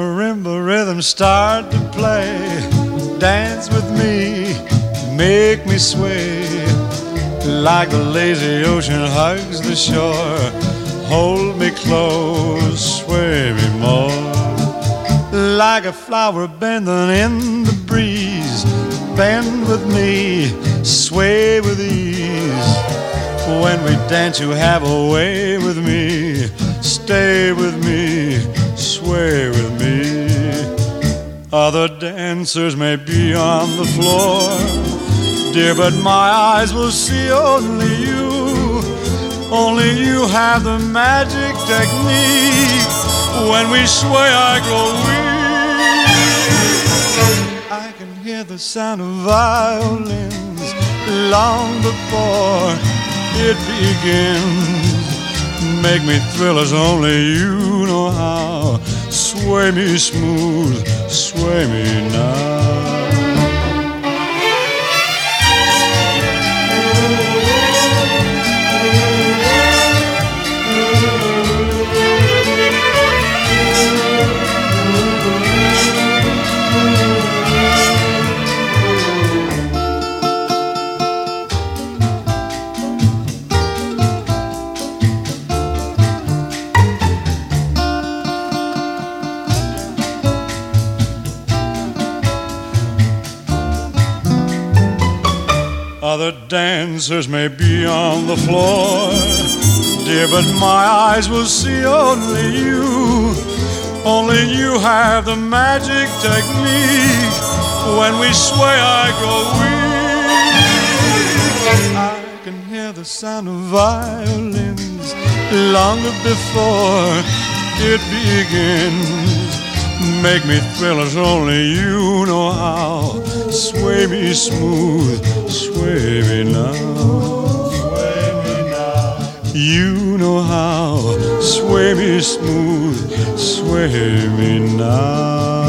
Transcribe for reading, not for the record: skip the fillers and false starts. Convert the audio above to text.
marimba rhythm start to play. Dance with me, make me sway. Like the lazy ocean hugs the shore. Hold me close, sway me more. Like a flower bending in the breeze. Bend with me, sway with ease. When we dance you have a way with me. Stay with me, sway with me. Other dancers may be on the floor, dear, but my eyes will see only you. Only you have the magic technique. When we sway I grow weak. I can hear the sound of violins long before it begins. Make me thrill as only you know how. Sway me smooth, sway me now. Other dancers may be on the floor, dear, but my eyes will see only you. Only you have the magic technique. When we sway I grow weak. I can hear the sound of violins long before it begins. Make me thrill as only you know how. Sway me smooth, sway me now. Sway me now. You know how. Sway me smooth, sway me now.